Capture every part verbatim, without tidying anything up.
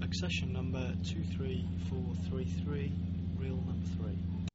Accession number two three four three three, reel number three.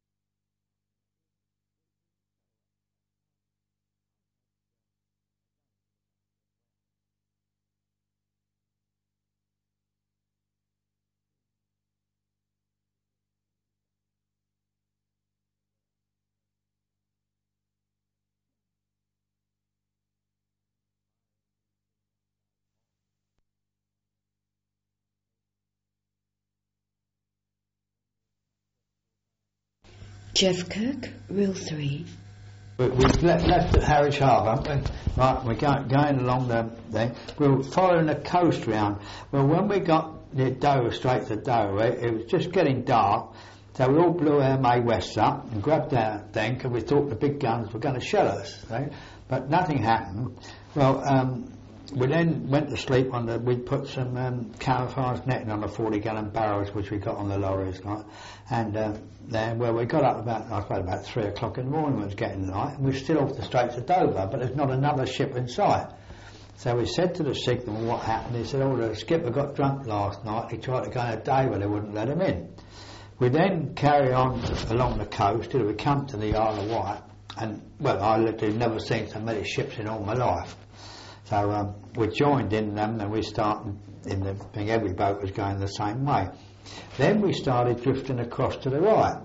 Jeff Kirk, reel three. We, we've left, left at Harwich Harbour, haven't we? Right, we're going, going along the thing. We were following the coast round. Well, when we got near Dover, straight to Dover, it, it was just getting dark, so we all blew our May Wests up and grabbed our thing, because we thought the big guns were going to shell us, right? But nothing happened. Well, um, we then went to sleep on the, we put some um, camouflage netting on the forty gallon barrels which we got on the lorries, right? And uh, then, well, we got up about, I suppose about three o'clock in the morning when it was getting light, and we we're still off the Straits of Dover, but there's not another ship in sight. So we said to the signal what happened. He said, oh, the skipper got drunk last night, he tried to go in a day but they wouldn't let him in. We then carry on along the coast till we come to the Isle of Wight, and, well, I literally never seen so many ships in all my life. So um, we joined in them and we started in the thing, every boat was going the same way. Then we started drifting across to the right.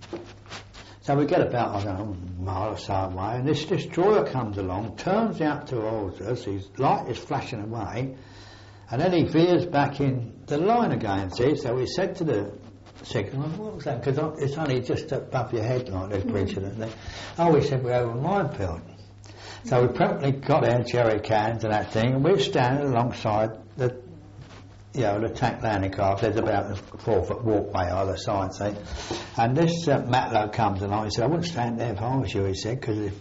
So we get about, I don't know, a mile or so away, and this destroyer comes along, turns out towards us, his light is flashing away, and then he veers back in the line again, see? So we said to the signal, what was that? Because it's only just above your head like this bridge and thing. Oh, he said, we're over a minefield. So we promptly got our jerry cans and that thing, and we're standing alongside the, you know, the tank landing craft. There's about a four foot walkway either side, see. And this uh, Matlow comes along. He said, I wouldn't stand there if I was you, he said, because if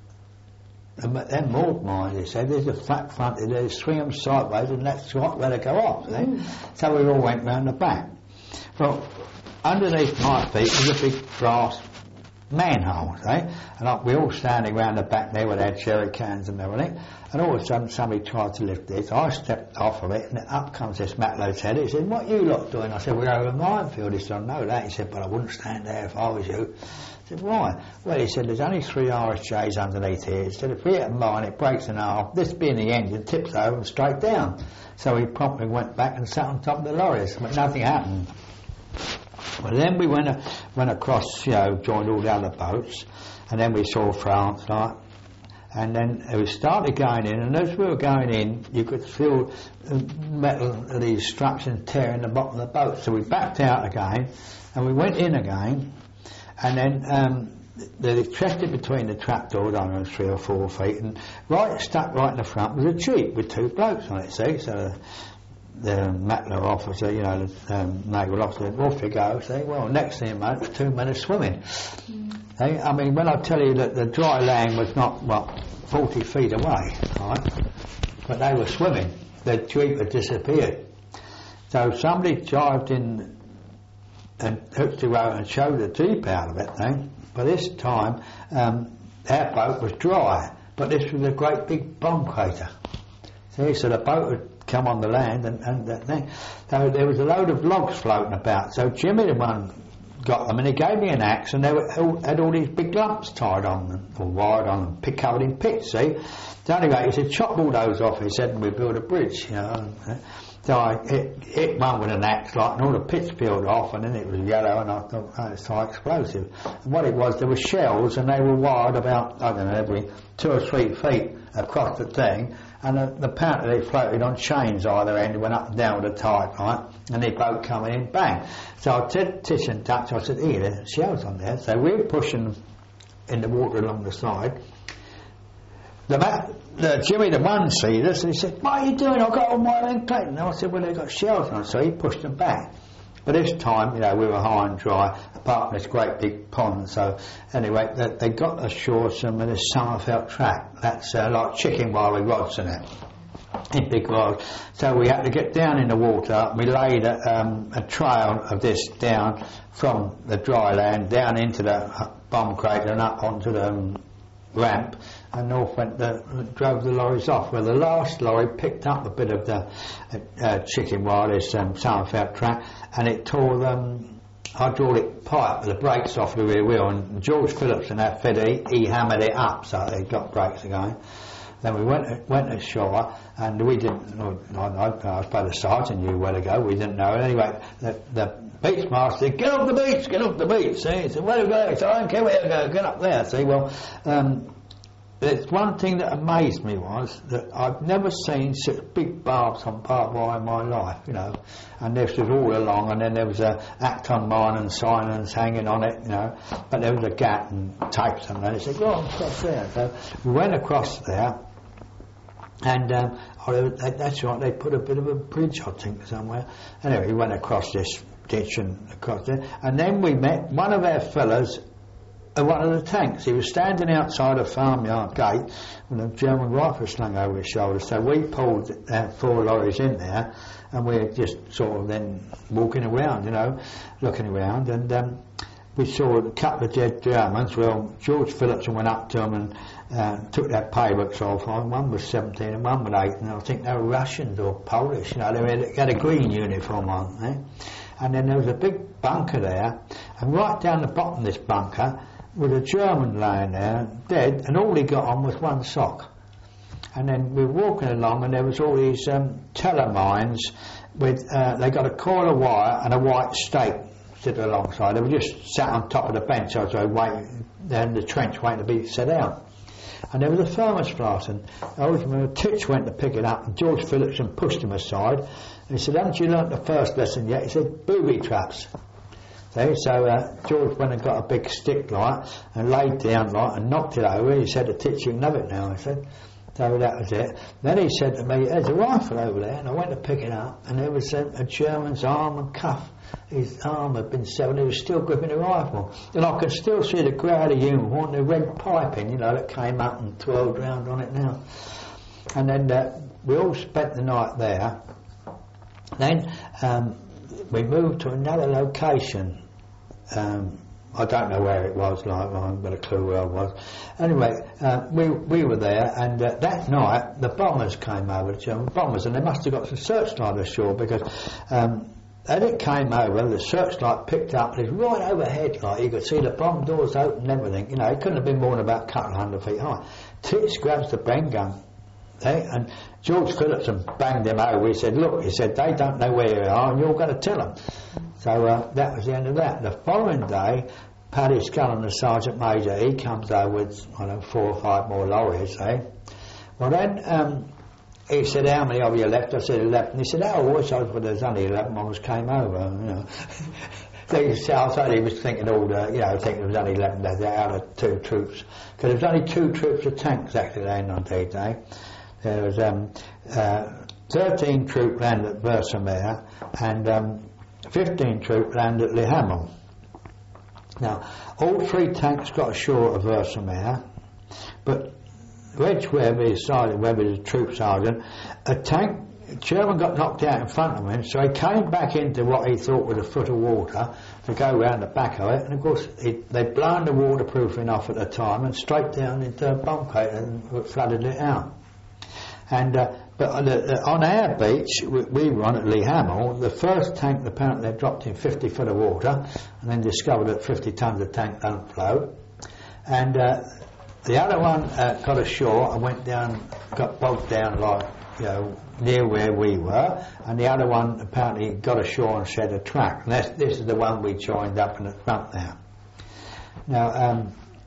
they're moored mines, he said, there's a flat front, they swing them sideways, and that's right where they go off, see. Mm. So we all went round the back. Well, underneath my feet was a big brass manhole, eh? And like, we're all standing round the back there with our jerry cans and everything, and all of a sudden somebody tried to lift this. I stepped off of it, and up comes this Matlow's head. He said, what you lot doing? I said, we're over a minefield. He said, I know that. He said, but I wouldn't stand there if I was you. I said, why? Well, he said, there's only three R S Js underneath here. He said, if we hit a mine, it breaks in half. This being the engine, tips over and straight down. So he promptly went back and sat on top of the lorries, but nothing happened. Well, then we went, uh, went across, you know, joined all the other boats, and then we saw France, like, and then we started going in, and as we were going in, you could feel the metal of these struts tearing the bottom of the boat. So we backed out again, and we went in again, and then um, they checked it between the trapdoors, I don't know, three or four feet, and right stuck right in the front was a jeep with two blokes on it, see, so the Matlow officer, you know, the um, naval officer, off you go, see, well, next thing you know, two men are swimming. Mm. Hey, I mean, when I tell you that the dry land was not, what, forty feet away, right, but they were swimming, the jeep had disappeared. So somebody dived in and hooked the rope and showed the jeep out of it, thing. But this time, um, our boat was dry, but this was a great big bomb crater. See, so the boat had come on the land and, and that thing. So there was a load of logs floating about. So Jimmy, the one, got them, and he gave me an axe, and they were, all, had all these big lumps tied on them, or wired on them, pick, covered in pits, see. So anyway, he said, chop all those off, he said, and we'll build a bridge, you know. So I hit, hit one with an axe, like, and all the pits peeled off, and then it was yellow, and I thought, oh, it's high explosive. And what it was, there were shells, and they were wired about, I don't know, every two or three feet across the thing, and uh, apparently they floated on chains either end, went up and down with the tide, right, and the boat coming in, bang. So I said, Tish and Dutch, I said, here, there's shells on there. So we were pushing in the water along the side. The, the Jimmy the one sees us, and he said, what are you doing? I've got all my own plate. And I said, well, they've got shells on. So he pushed them back. But this time, you know, we were high and dry, apart from this great big pond. So anyway, they, they got ashore some of this Somerfeld track. That's uh, like chicken wire with rods in it, in big rods. So we had to get down in the water. We laid a, um, a trail of this down from the dry land, down into the bomb crater and up onto the um, ramp, and off went the, drove the lorries off. Well, the last lorry picked up a bit of the uh, chicken wire, this um, Somerfeld track, and it tore the um, hydraulic pipe, the brakes off the rear wheel, and George Phillipson, our fiddie, he hammered it up so they got brakes again. Then we went went ashore, and we didn't. I, I, I suppose the sergeant knew where to go. We didn't know. Anyway, the, the beach master said, "Get off the beach, get off the beach." See, he said, "Where do we go?" He said, "I don't care where to go. Get up there." See, well, um, there's one thing that amazed me was that I've never seen such big barbs on barbed wire in my life. You know, and this was all along, and then there was a Acton mine and signings hanging on it. You know, but there was a gap and tapes and that. He said, "Go on, across there." So we went across there. And um, oh, that's right, they put a bit of a bridge, I think, somewhere. Anyway, we went across this ditch and across there. And then we met one of our fellas at one of the tanks. He was standing outside a farmyard gate with a German rifle slung over his shoulder. So we pulled uh, four lorries in there, and we were just sort of then walking around, you know, looking around. And um, we saw a couple of dead Germans. Well, George Phillipson went up to them and uh, took their paybooks off. One was seventeen and one was eight, and I think they were Russians or Polish. You know, they had, had a green uniform on. Eh? And then there was a big bunker there, and right down the bottom of this bunker was a German lying there, dead, and all he got on was one sock. And then we were walking along, and there was all these um, telemines with, uh, they got a coil of wire and a white stake sitting alongside. They were just sat on top of the bench, I was waiting, in the trench waiting to be set out. And there was a thermosflask, and I always remember Titch went to pick it up, and George Phillipson pushed him aside, and he said, "Haven't you learnt the first lesson yet?" He said, "Booby traps." So, so uh, George went and got a big stick like, and laid down like, and knocked it over. He said to Titch, "You can have it now," I said. So that was it. Then he said to me, "There's a rifle over there," and I went to pick it up, and there was a, a German's arm and cuff. His arm had been severed, he was still gripping the rifle. And I could still see the crowd of uniform, the red piping, you know, that came up and twirled round on it now. And then uh, we all spent the night there. Then um, we moved to another location. Um, I don't know where it was, like, I haven't got a clue where I was. Anyway, uh, we we were there, and uh, that night the bombers came over, the German bombers, and they must have got some searchlight ashore, because um, as it came over, the searchlight picked up, and it was right overhead, like, you could see the bomb doors open and everything. You know, it couldn't have been more than about a couple of hundred feet high. Titch grabs the bang gun, eh, and George Phillipson banged him over. He said, "Look," he said, "they don't know where you are, and you're going to tell them." So uh, that was the end of that. The following day, Paddy Scullin, the Sergeant Major, he comes over with, I don't know, four or five more lorries, eh? Well then, um, he said, "How many of you left?" I said, eleven. He said, "Oh, I wish I was, well, there's only eleven of us came over," you know. So he said, he was thinking all the, you know, thinking there was only eleven left out of two troops. Because there was only two troops of tanks actually landing on D-Day. There was um, uh, thirteen troop landed at Versailles, and um, fifteen troop landed at Le Hamel. Now, all three tanks got ashore at Versailles, but Reg Webb, his sergeant, Webb is a troop sergeant, a tank, a German got knocked out in front of him, so he came back into what he thought was a foot of water to go round the back of it, and of course it, they'd blown the waterproofing off at the time and straight down into a bomb crater and flooded it out. And uh, but on, the, on our beach, we, we were on at Le Hamel, the first tank apparently they dropped in fifty foot of water, and then discovered that fifty tons of tank don't float. And uh, the other one uh, got ashore and went down, got bogged down like, you know, near where we were, and the other one apparently got ashore and set a track. And that's, this is the one we joined up in the front there. Now, um,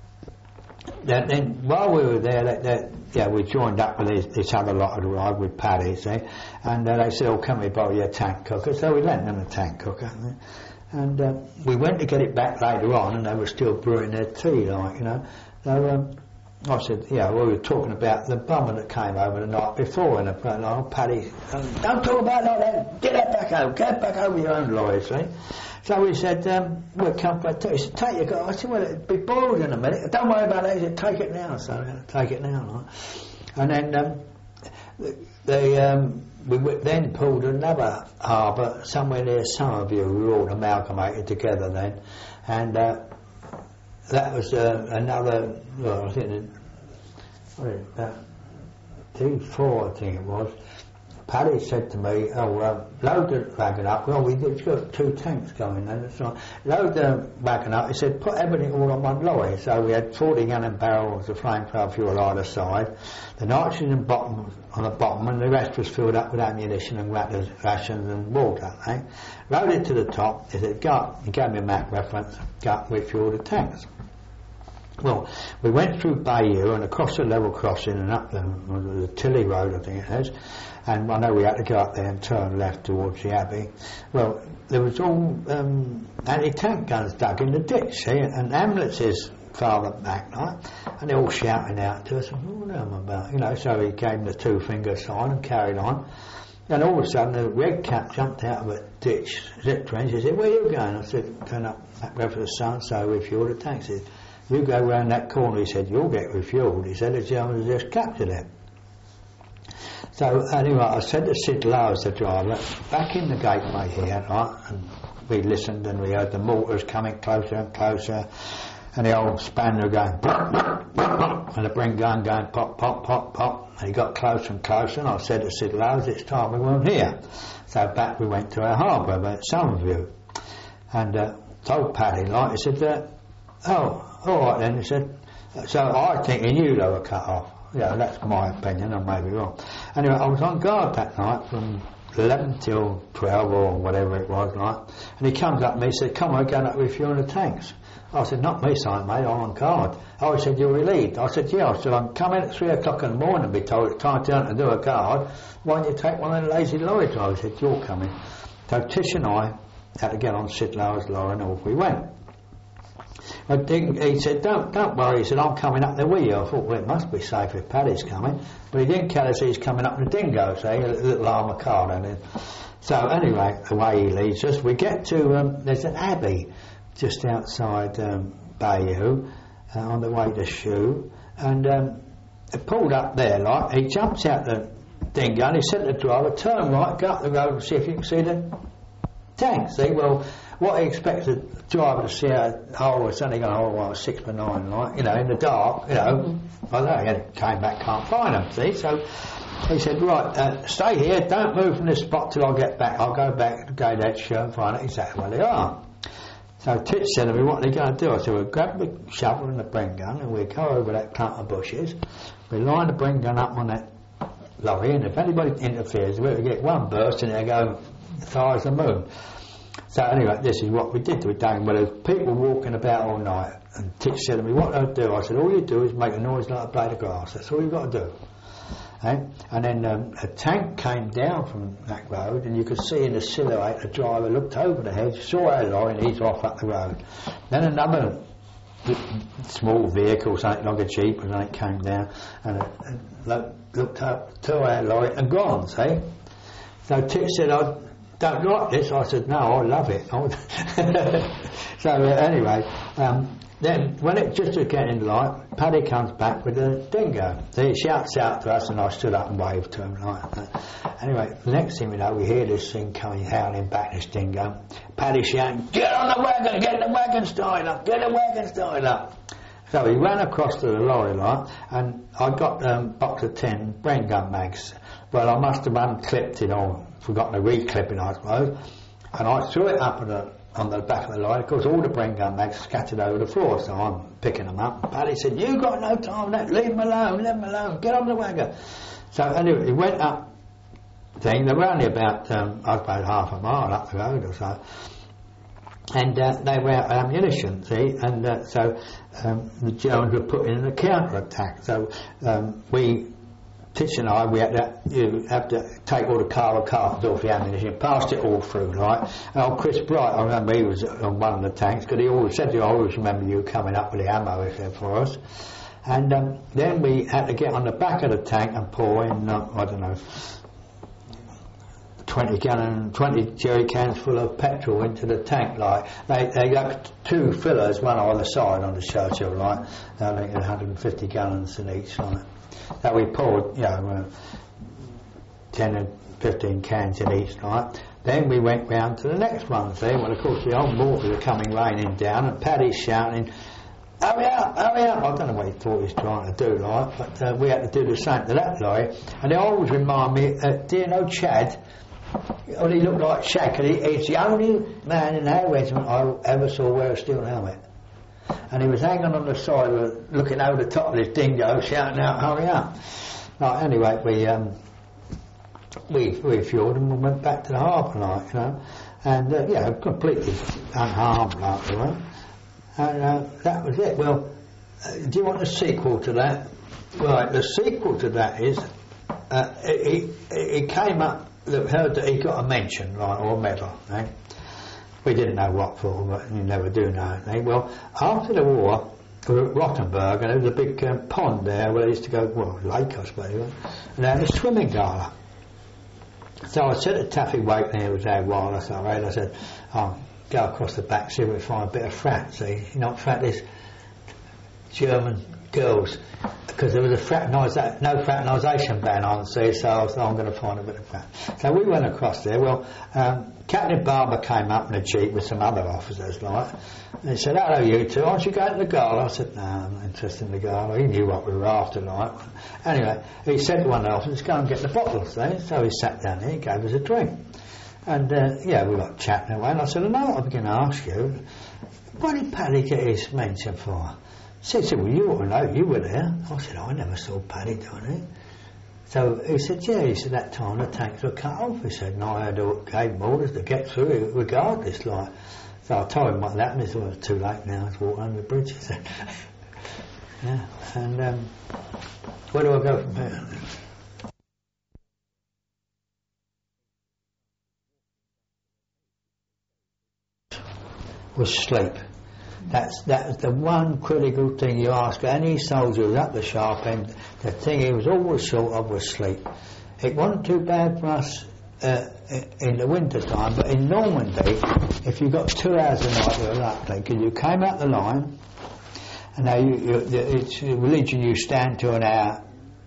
then, then while we were there, that, that, yeah, we joined up with this, this other lot had arrived with Paddy, see, and uh, they said, "Oh, can we borrow your tank cooker?" So we lent them a tank cooker, and uh, we went to get it back later on, and they were still brewing their tea, like, you know. So um, I said, "Yeah, well, we were talking about the bomber that came over the night before," and the oh, Paddy, "Don't talk about it like that. Get that back over. Get back over your own lorry, see." So we said, um, "We'll come back to it." He said, "Take your car." I said, "Well, it'll be boiled in a minute. Don't worry about it." He said, "Take it now." So I had to take it now, like. And then um, they, um, we w- then pulled another harbour somewhere near Somerville. We were all amalgamated together then, and uh, that was uh, another. Well, I think what is it, uh, T four, I think it was. Paddy said to me, oh, uh, load the wagon up. Well, we did got two tanks going then, that's right. Load the wagon up. He said, put everything all on one lorry. So we had forty gallon barrels of flamethrower fuel either side. The nitrogen bottom on the bottom, and the rest was filled up with ammunition and rations and water. Eh? Loaded to the top. He said, go up. He gave me a map reference. Go up, refuel the tanks. Well, we went through Bayou and across the level crossing and up the, the Tilly Road, I think it is. And I know we had to go up there and turn left towards the Abbey. Well, there was all um, anti-tank guns dug in the ditch, see, and ambulances farther back, right? And they're all shouting out to us, what am I about? You know, so he gave them the two-finger sign and carried on. And all of a sudden, the red cap jumped out of a ditch, zip trench. He said, where are you going? I said, turn up back road for the sun, so we fueled the tanks. He said, you go round that corner, he said, you'll get refueled. He said, the Germans just captured it. So anyway, I said to Sid Lowes, the driver, back in the gateway here, right, and we listened and we heard the mortars coming closer and closer, and the old spanner going, blah, blah, blah, blah, and the Bren gun going pop, pop, pop, pop, and he got closer and closer, and I said to Sid Lowes, it's time we weren't here. So back we went to our harbour at Somerview, and uh, told Paddy, like, he said, uh, oh, all right then, he said, so I think he knew they were cut off. Yeah, that's my opinion, I may be wrong. Anyway, I was on guard that night from eleven till twelve or whatever it was, right? And he comes up to me and said, come on, we're going up refueling the tanks. I said, not me, Sergeant, mate, I'm on guard. Oh, he said, you're relieved. I said, yeah. I said, I'm coming at three o'clock in the morning and be told it's time to do a guard. Why don't you take one of the lazy lorry drivers? He said, you're coming. So Tish and I had to get on Sid Lower's lorry and off we went. I think he said, don't don't worry. He said, I'm coming up there with you. I thought, well, it must be safe if Paddy's coming. But he didn't tell us he's coming up the Dingo, see, a little armoured car. And so anyway, away he leads us. We get to, um, there's an abbey just outside um, Bayou uh, on the way to Shoe. And um, it pulled up there, like, he jumps out the Dingo and he said to the driver, turn right, go up the road and see if you can see the tank. See, well, what he expected the driver to see, a hole, it's only got a hole like six by nine, like, you know, in the dark, you know. I don't know, he came back, can't find them, see. So he said, right, uh, stay here, don't move from this spot till I get back. I'll go back to Gayhead Show and find out exactly where they are. So Titch said to me, what are they going to do? I said, we'll grab the shovel and the Bren gun and we'll go over that clump of bushes. We'll line the Bren gun up on that lorry, and if anybody interferes, we'll get one burst and they'll go as far as the moon. So anyway, this is what we did with Dane. Well, there were people walking about all night, and Titch said to me, what do I do? I said, all you do is make a noise like a blade of grass. That's all you've got to do. Eh? And then um, a tank came down from that road, and you could see in the silhouette the driver looked over the hedge, saw our lorry, and he's off up the road. Then another small vehicle, something like a Jeep, and it came down, and it, it looked up to our lorry and gone, see? So Titch said, I don't like this. I said, no, I love it. So uh, anyway, um, then when it just was getting light, Paddy comes back with a Dingo. So he shouts out to us, and I stood up and waved to him like that. Anyway, the next thing we know, we hear this thing coming howling back, this Dingo. Paddy shouting, get on the wagon, get the wagon started up, get the wagon started up. So he ran across to the lorry line, and I got a um, box of ten Bren gun mags. Well, I must have unclipped it or forgotten to reclip it, I suppose. And I threw it up on the, on the back of the lorry. Of course, all the Bren gun mags scattered over the floor, so I'm picking them up. Paddy said, you got no time for that, leave them alone, leave them alone, get on the wagon. So anyway, he went up, thing, they were only about, um, I suppose, half a mile up the road or so. And uh, they were out of ammunition, see, and uh, so um, the Germans were putting in a counter-attack. So um, we, Titch and I, we had to, you have to take all the car cartons off the ammunition, passed it all through, right? And old Chris Bright, I remember he was on one of the tanks, because he always said to you, I always remember you coming up with the ammo he said, for us. And um, then we had to get on the back of the tank and pour in, uh, I don't know, twenty gallon, twenty jerry cans full of petrol into the tank. Like they, they got two fillers, one either side on the Churchill, like I think one hundred fifty gallons in each, like that we poured, you know, uh, ten and fifteen cans in each, like. Then we went round to the next one. See, well, of course the old mortars are coming raining down, and Paddy's shouting, hurry up, hurry up. I don't know what he thought he was trying to do, like, but uh, we had to do the same to that lorry. And they always remind me, uh, do you know Chad? Well, he looked like Shaq, and he, he's the only man in our regiment I ever saw wear a steel helmet. And he was hanging on the side, of, looking over the top of his dingo, shouting out, hurry up. Right, anyway, we um, we refuelled and we went back to the harbour, like, you know, and, uh, yeah, completely unharmed, like, you know. And uh, that was it. Well, uh, do you want a sequel to that? Right, the sequel to that is, uh, it, it, it came up, that heard that he got a mention, right, or a medal, eh? We didn't know what for, but you never do know, eh? Well, after the war, we were at Rottenburg, and there was a big um, pond there where they used to go, well, lake, I suppose, and they had a swimming gala. So I said to Taffy Wakeling, who was there a while, I said, right, I said, oh, go across the back, see if we find a bit of frat, see, you know, frat is German girls, because there was a fraternisa- no fraternisation ban on, see, so I was, oh, I'm going to find a bit of frat. So we went across there. Well, um, Captain Barber came up in a jeep with some other officers, like, and he said, hello, you two, aren't you going to the gala? I said, no, I'm not interested in the gala. He knew what we were after, like. Anyway, he said to one of the officers, go and get the bottles, see. So he sat down there, he gave us a drink. And, uh, yeah, we got chatting away, and I said, I know what I'm going to ask you. What did Paddy get his mention for? He said, well, you ought to know, you were there. I said, oh, I never saw Paddy doing it. So he said, yeah, he said, that time the tanks were cut off. He said, and I had all, gave him orders to get through it regardless, like. So I told him what happened. He said, well, it's too late now, it's walked under the bridge, he said. Yeah, and um, where do I go from here? Was sleep. That's that's the one critical thing you ask any soldier who's up the sharp end. The thing he was always short of was sleep. It wasn't too bad for us uh, in the winter time, but in Normandy, if you got two hours a night, you were lucky, because you came out the line, and now you, you, it's religion, you stand to an hour.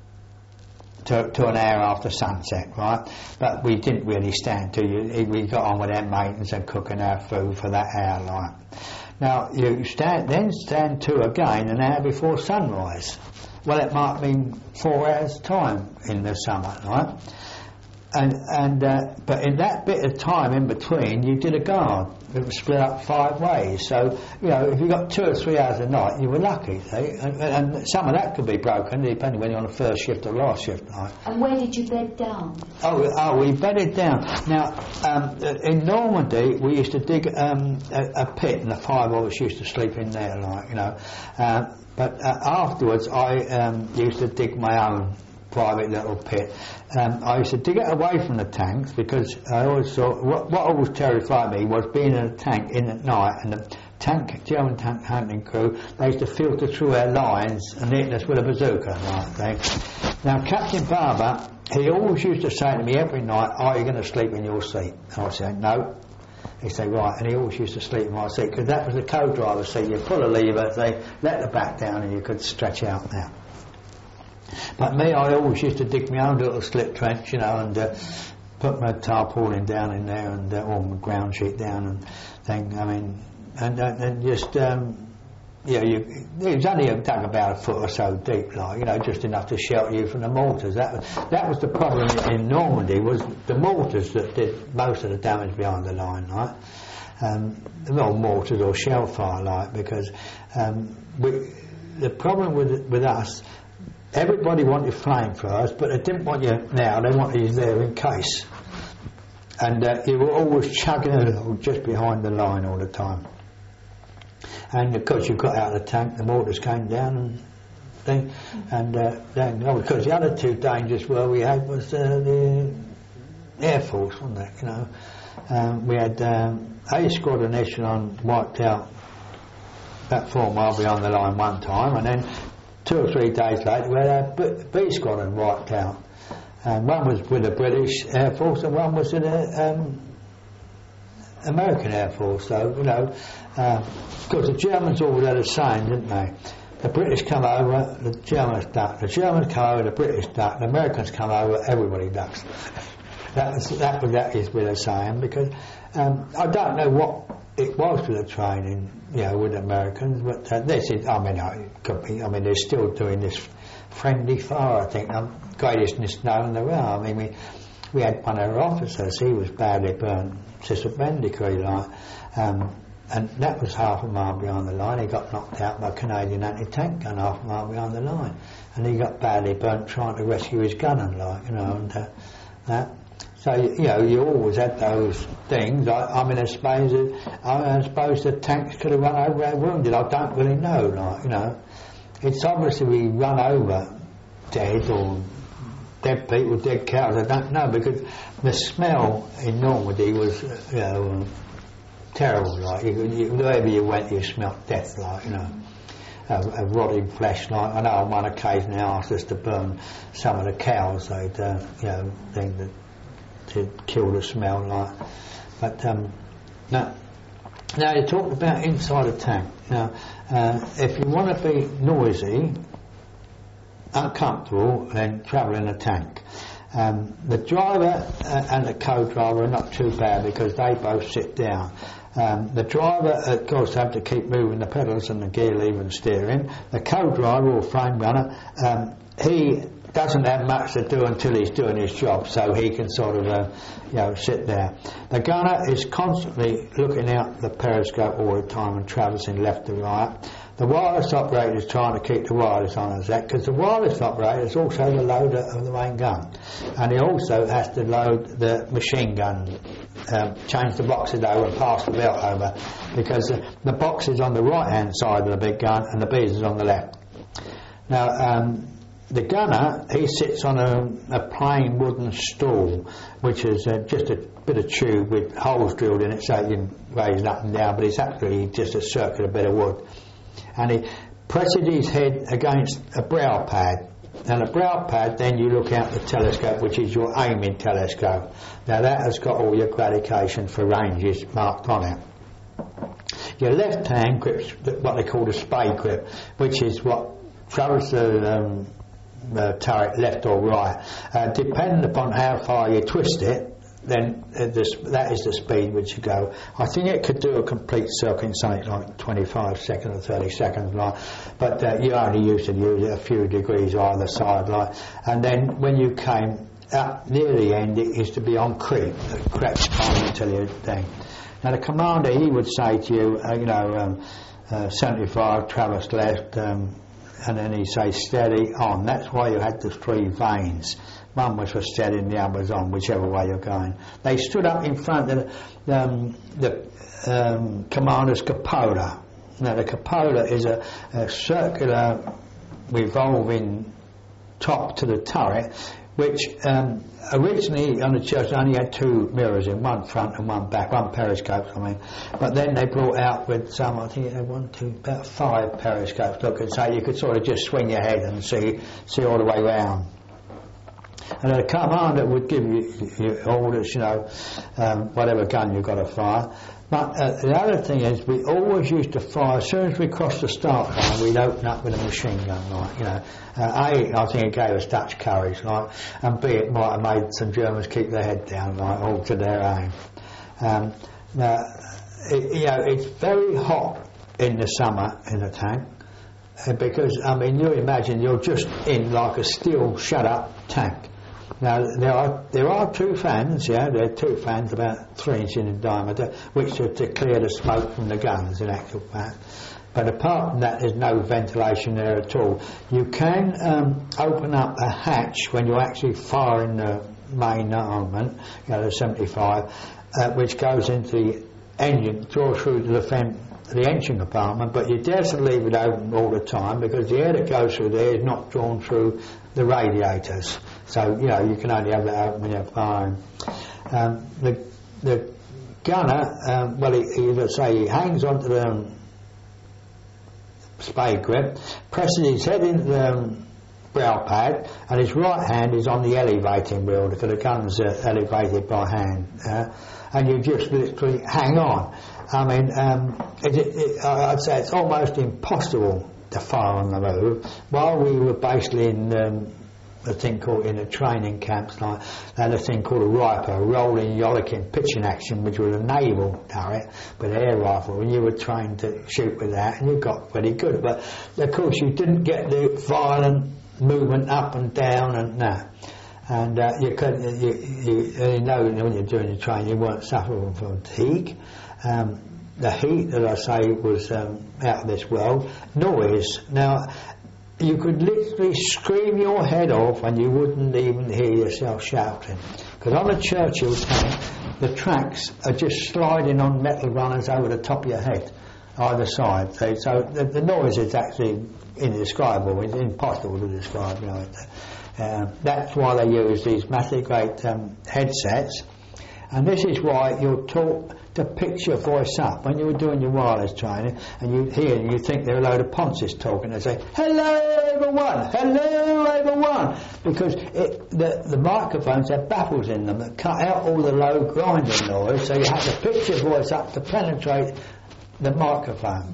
To, to an hour after sunset, right? But we didn't really stand to you. We got on with our maintenance and cooking our food for that hour, like. Now you stand, then stand to again an hour before sunrise. Well, it might mean four hours time in the summer, right? And and uh, but in that bit of time in between, you did a guard. It was split up five ways. So you know, if you got two or three hours a night, you were lucky. See? And, and some of that could be broken depending when you're on the first shift or last shift. Right? And where did you bed down? Oh, oh, we bedded down. Now, um, in Normandy, we used to dig um, a, a pit, and the five of us used to sleep in there, like you know. Um, but uh, afterwards, I um, used to dig my own private little pit. Um, I used to dig it away from the tanks because I always thought what, what always terrified me was being in a tank in at night, and the tank, German tank hunting crew, they used to filter through our lines and hit us with a bazooka, like thing. Now, Captain Barber, he always used to say to me every night, "Are you going to sleep in your seat?" And I said, "No." He'd say, "Right," and he always used to sleep in my seat because that was the co-driver's seat. You pull a lever, they let the back down, and you could stretch out now. But me, I always used to dig my own little slip trench, you know, and uh, put my tarpaulin down in there, and uh, or my ground sheet down, and thing. I mean, and uh, and just um, yeah, you, it was only dug about a foot or so deep, like you know, just enough to shelter you from the mortars. That was that was the problem in Normandy, was the mortars that did most of the damage behind the line, right? Um, well, mortars or shell fire, like because um, we, the problem with with us. Everybody wanted flamethrowers, but they didn't want you now, they wanted you there in case. And uh, you were always chugging along just behind the line all the time. And of course you got out of the tank, the mortars came down and thing, and uh, then, oh, because the other two dangers where we had was uh, the Air Force, wasn't it, you know. Um, we had um, A Squadron Echelon wiped out about four mile behind the line one time, and then two or three days later, we had a B Squadron wiped out. And one was with the British Air Force, and one was in the um, American Air Force. So, you know, because uh, the Germans all were the same, didn't they? The British come over, the Germans duck. The Germans come over, the British duck. The Americans come over, everybody ducks. that was that was that is what they're saying, because um, I don't know what it was for the training, you know, with the Americans, but uh, this is, I mean, I, could be, I mean, they're still doing this friendly fire, I think, um, greatest snow in the world. I mean, we we had one of our officers, he was badly burnt, just a bandicooty, like, um, and that was half a mile behind the line. He got knocked out by a Canadian anti-tank gun half a mile behind the line, and he got badly burnt trying to rescue his gunner, like, you know, and uh, that. So, you know, you always had those things. I, I mean, I suppose, I, I suppose the tanks could have run over our wounded. I don't really know, like, you know. It's obviously we run over dead or dead people, dead cows, I don't know, because the smell in Normandy was, uh, you know, um, terrible, like, you, you, wherever you went you smelt death, like, you know, uh, uh, rotting flesh, like, I know on one occasion they asked us to burn some of the cows, they'd, uh, you know, think that to kill the smell, like, but, um, no. Now you talked about inside a tank. Now, uh, if you want to be noisy, uncomfortable, then travel in a tank. Um, the driver uh, and the co-driver are not too bad because they both sit down. Um, the driver, of course, have to keep moving the pedals and the gear lever and steering. The co-driver or frame runner, um, he doesn't have much to do until he's doing his job, so he can sort of, uh, you know, sit there. The gunner is constantly looking out the periscope all the time and traversing left to right. The wireless operator is trying to keep the wireless on his set, because the wireless operator is also the loader of the main gun, and he also has to load the machine gun, um, change the boxes over and pass the belt over, because uh, the box is on the right hand side of the big gun and the bees is on the left. Now, um, the gunner, he sits on a, a plain wooden stool, which is uh, just a bit of tube with holes drilled in it so you can raise it up and down, but it's actually just a circular bit of wood. And he presses his head against a brow pad. And a brow pad, then you look out the telescope, which is your aiming telescope. Now that has got all your gradication for ranges marked on it. Your left hand grip's what they call the spade grip, which is what travels the um, Uh, turret left or right, uh, depending upon how far you twist it, then uh, this, that is the speed which you go. I think it could do a complete circle in something like twenty-five seconds or thirty seconds, like, but uh, you only used to use it a few degrees either side, like, and then when you came up near the end, it used to be on creep, the correct time until you thing. Now the commander, he would say to you, uh, you know, um, uh, seventy-five, traverse left, um, and then he say steady on. That's why you had the three vanes. One was for steady and the other was on, whichever way you're going. They stood up in front of the, um, the um, commander's cupola. Now the cupola is a, a circular revolving top to the turret, which um, originally on the church only had two mirrors in, one front and one back, one periscope, I mean. But then they brought out with some, I think it had one, two, about five periscopes, look, and so you could sort of just swing your head and see see all the way round. And the commander would give you, you orders, you know, um, whatever gun you've got to fire. But uh, the other thing is, we always used to fire, as soon as we crossed the start line, we'd open up with a machine gun, like, you know. Uh, A, I think it gave us Dutch courage, like, and B, it might have made some Germans keep their head down, like, all to their aim. Um, now, it, you know, it's very hot in the summer in the tank, uh, because, I mean, you imagine you're just in like a steel shut-up tank. Now there are there are two fans, yeah, there are two fans about three inches in diameter, which are to clear the smoke from the guns in actual fact. But apart from that, there's no ventilation there at all. You can um, open up a hatch when you're actually firing the main armament, you know, the seventy-five, uh, which goes into the engine, draws through to the fan, the engine compartment, but you dare to leave it open all the time because the air that goes through there is not drawn through the radiators. So, you know, you can only have that open when you're firing. Um, the, the gunner, um, well, he, he, let's say, he hangs onto the um, spade grip, presses his head into the um, brow pad, and his right hand is on the elevating wheel because the gun's uh, elevated by hand. Uh, and you just literally hang on. I mean, um, it, it, it, I'd say it's almost impossible to fire on the move. While we were basically in um, a thing called, in the training camps, like, they had a thing called a riper, a rolling Yolikin pitching action, which was a naval turret with an air rifle, and you were trained to shoot with that, and you got pretty good. But of course you didn't get the violent movement up and down and that. And uh, you could, you, you, you know, when you're doing your training, you weren't suffering from fatigue. Um, the heat, as I say, was um, out of this world. Noise. Now, you could literally scream your head off and you wouldn't even hear yourself shouting. Because on a Churchill tank, the tracks are just sliding on metal runners over the top of your head, either side. So, so the, the noise is actually indescribable. It's impossible to describe. You know. Um, that's why they use these massive great um, headsets. And this is why you're taught to pitch your voice up when you were doing your wireless training, and you hear and you think they're a load of ponces talking. They say, "Hello everyone, hello everyone," because it, the, the microphones have baffles in them that cut out all the low grinding noise, so you have to pitch your voice up to penetrate the microphone.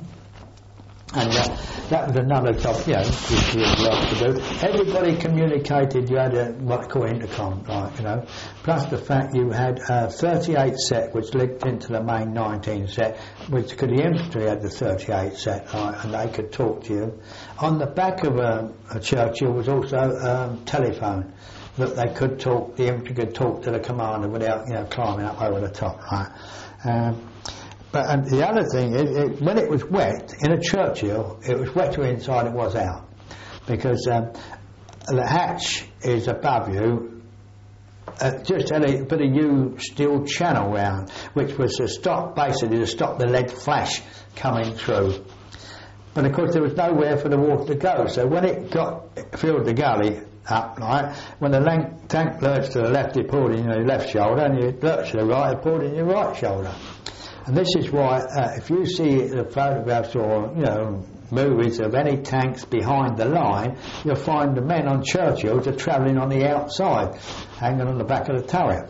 And uh, that was another job, you know, which you would like to do. Everybody communicated. You had a, what they call intercom, like, you know. Plus the fact you had a thirty-eight set, which linked into the main nineteen set, which because the infantry had the thirty-eight set, like, and they could talk to you. On the back of a, a Churchill was also a um, telephone that they could talk. The infantry could talk to the commander without, you know, climbing up over the top, right? Um, But and the other thing is, it, when it was wet in a Churchill, it was wetter inside than it was out, because um, the hatch is above you, uh, just had a bit of U steel channel round, which was to stop, basically to stop the lead flash coming through. But of course there was nowhere for the water to go, so when it got filled the gully up, right, when the lang- tank lurched to the left, it poured in your left shoulder, and you lurched to the right, it poured in your right shoulder. And this is why, uh, if you see the photographs or, you know, movies of any tanks behind the line, you'll find the men on Churchills are travelling on the outside, hanging on the back of the turret,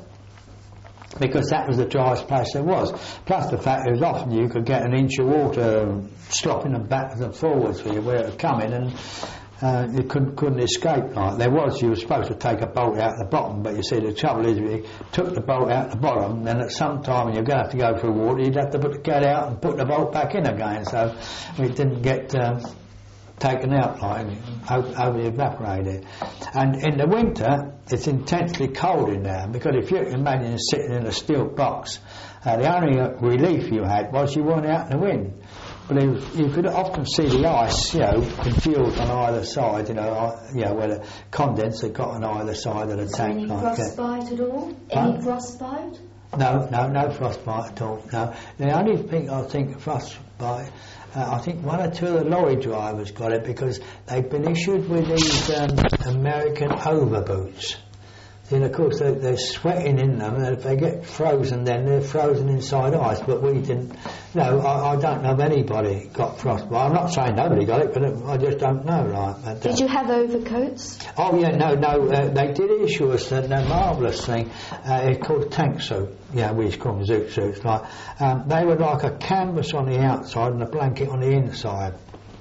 because that was the driest place there was. Plus the fact that often you could get an inch of water slopping them backwards and forwards for you where it was coming, and Uh, you couldn't, couldn't escape. Like there was, you were supposed to take a bolt out the bottom, but you see the trouble is, if you took the bolt out the bottom, then at some time when you're going to have to go through water, you'd have to put the cat out and put the bolt back in again, so it didn't get um, taken out, like, over evaporated. And in the winter, it's intensely cold in there, because if you can imagine sitting in a steel box, uh, the only relief you had was you weren't out in the wind. But it was, you could often see the ice, you know, congealed on either side, you know, uh, you know, where the condenser got on either side of the Is tank. there any like frostbite that. at all? Huh? Any frostbite? No, no, no frostbite at all. No, the only thing I think frostbite, uh, I think one or two of the lorry drivers got it because they've been issued with these um, American overboots. Then of course they're, they're sweating in them, and if they get frozen, then they're frozen inside ice. But we didn't. No, I, I don't know if anybody got frostbite. I'm not saying nobody got it, but I just don't know. Right? But, did uh, you have overcoats? Oh yeah, no, no. Uh, they did issue us a, a marvellous thing. Uh, it's called a tank suit. Yeah, we used to call them zoot suits. Like um, they were like a canvas on the outside and a blanket on the inside.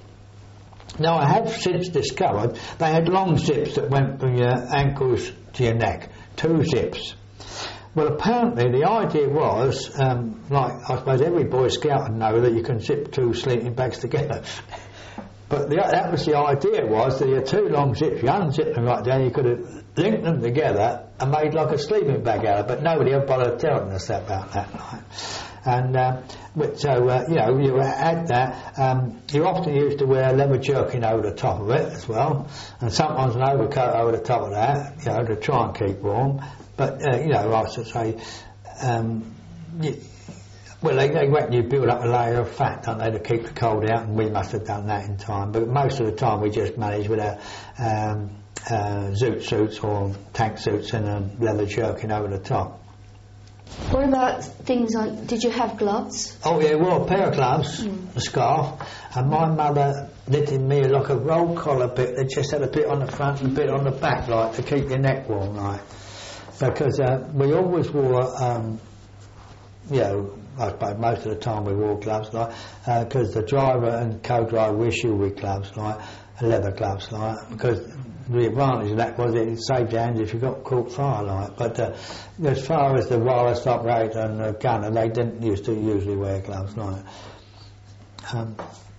Now I have since discovered they had long zips that went from your ankles to your neck, two zips. Well, apparently the idea was, um, like I suppose every Boy Scout would know that you can zip two sleeping bags together. But the, that was the idea, was that you had two long zips, you unzipped them right down, you could have linked them together and made like a sleeping bag out of it, but nobody ever bothered telling us about that. Right? And uh, so, uh, you know, you had that. Um, you often used to wear a leather jerkin over the top of it as well, and sometimes an overcoat over the top of that, you know, to try and keep warm. But, uh, you know, I should say, um, you, well, they, they reckon you build up a layer of fat, don't they, to keep the cold out, and we must have done that in time. But most of the time we just managed with our um, uh, zoot suits or tank suits and a leather jerkin over the top. What about things on, did you have gloves? Oh yeah, well, a pair of gloves, mm. a scarf, and my mother knitted me like a roll collar bit that just had a bit on the front and a bit on the back, like, to keep your neck warm, like. Because uh, we always wore, um, you know, I suppose most of the time we wore gloves, like, because uh, the driver and co-driver issue with gloves, like, leather gloves, like, because the advantage of that was it saved your hands if you got caught fire like. But uh, as far as the wireless operator and the gunner, they didn't used to usually wear gloves like. Um,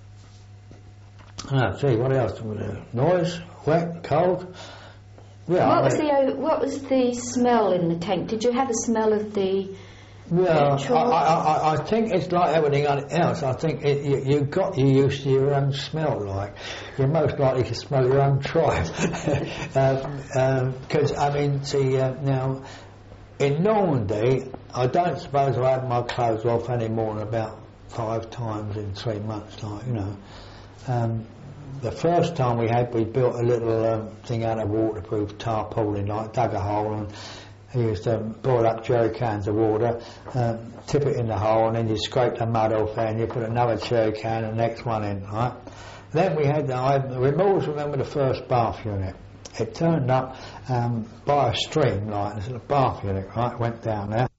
oh, gee, what else? Noise, wet, cold. Yeah, what I was mean, the uh, what was the smell in the tank? Did you have a smell of the Yeah, I, petrol? I, I, I think it's like everything else. I think it, you, you got you used to your own smell. Like you're most likely to smell your own tribe. Because um, um, I mean, see uh, now in Normandy, I don't suppose I had my clothes off any more than about five times in three months. Like you know. Um, The first time we had, we built a little um, thing out of waterproof tarpaulin, like dug a hole and used to boil up jerry cans of water, um, tip it in the hole, and then you scrape the mud off there and you put another jerry can and the next one in, right? Then we had, I always remember the first bath unit. It turned up um, by a stream, like, this little bath unit, right, went down there.